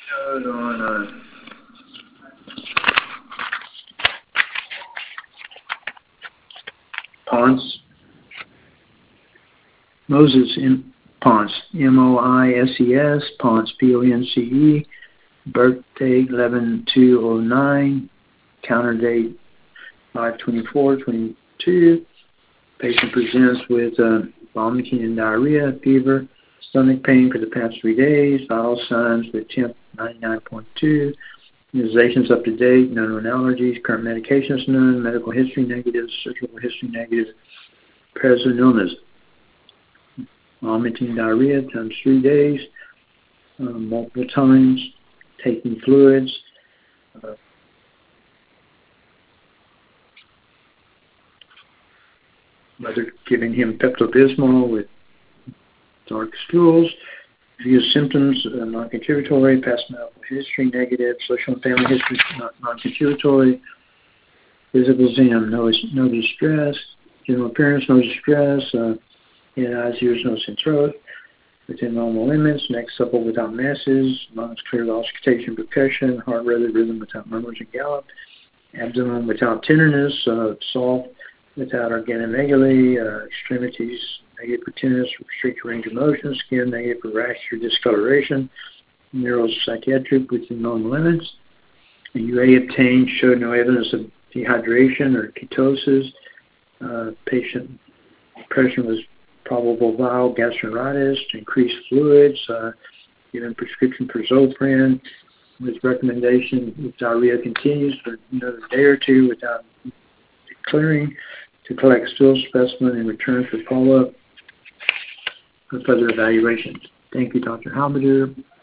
showed on Ponce. Moses in Ponce, M-O-I-S-E-S, Ponce, P-O-N-C-E, birth date 11/2/09, counter date 5/24/22. Patient presents with vomiting and diarrhea, fever, stomach pain for the past 3 days, vital signs with temp 99.2, immunizations up to date, no known allergies, current medications none, medical history negative, surgical history negative, present illness. Vomiting, diarrhea times 3 days, multiple times, taking fluids, mother giving him Pepto-Bismol with dark stools. Review symptoms, non-contributory, past medical history negative, social and family history non-contributory, physical exam, no distress, general appearance, no distress, head, eyes, ears, nose, and throat, within normal limits, neck supple without masses, lungs clear, auscultation, percussion, heart rhythm without murmurs and gallop, abdomen without tenderness, soft without organomegaly, extremities negative for tenderness, restricted range of motion, skin negative for rash or discoloration, neuropsychiatric within normal limits. A UA obtained showed no evidence of dehydration or ketosis. Patient impression was probable bowel gastritis, increased fluids, given prescription for Zofran with recommendation if diarrhea continues for another day or two without clearing, to collect stool specimen and return for follow-up for further evaluation. Thank you, Dr. Halberdier.